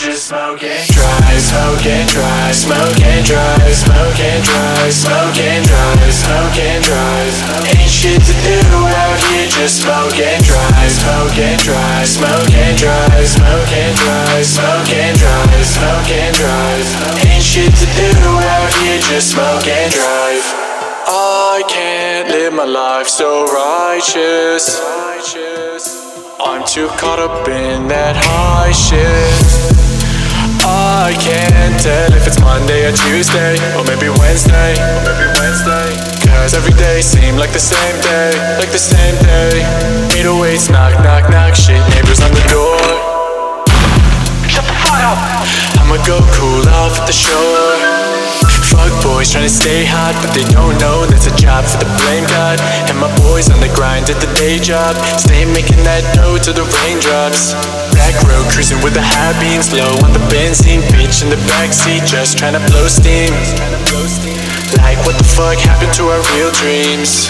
just smoke and drive, smoke and drive, smoke and drive, smoke and drive, smoke and drive, smoke and drive. Ain't shit to do out here, just smoke and drive, smoke and drive, smoke and drive, smoke and drive, smoke and drive, smoke and drive. Ain't shit to do out here, just smoke and drive. I can't live my life so righteous. I'm too caught up in that high shit. I can't tell if it's Monday or Tuesday, or maybe Wednesday, cause every day seem like the same day, like the same day. 808s, knock, knock, knock, shit, neighbors on the door. Shut the fuck up! I'ma go cool off at the shore. Fuck boys trying to stay hot, but they don't know that's a job for the blame god. And my boys on the grind at the day job, stay making that dough to the raindrops. Back road cruising with the high beams, low on the benzene, bitch in the backseat just trying to blow steam. Like what the fuck happened to our real dreams?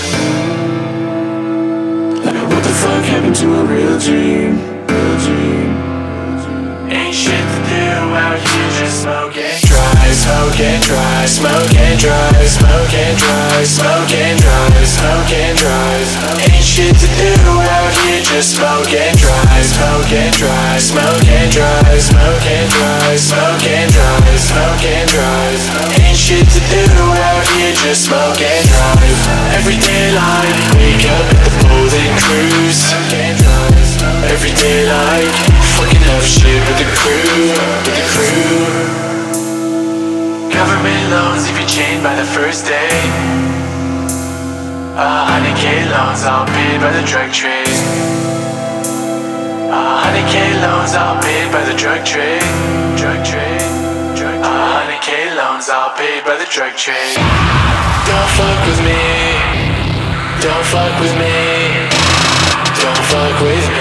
Like what the fuck happened to our real dream? Ain't shit to do out here, just smoke and drive, smoke and drive, smoke and drive, smoke and drive, smoke and drive, smoke and drive. Ain't shit to do out here, just smoke and drive, smoke and drive, smoke and drive, smoke and drive, smoke and drive, smoke and drive. Ain't shit to do out here, just smoke and drive. Everyday life, wake up at the pole then cruise. Everyday like fucking up shit with the crew, Government loans if you're chained by the first day. 100K loans all paid by the drug trade. 100K loans all paid by the drug trade. 100K loans all paid by the drug trade. Don't fuck with me. Don't fuck with me. Don't fuck with me.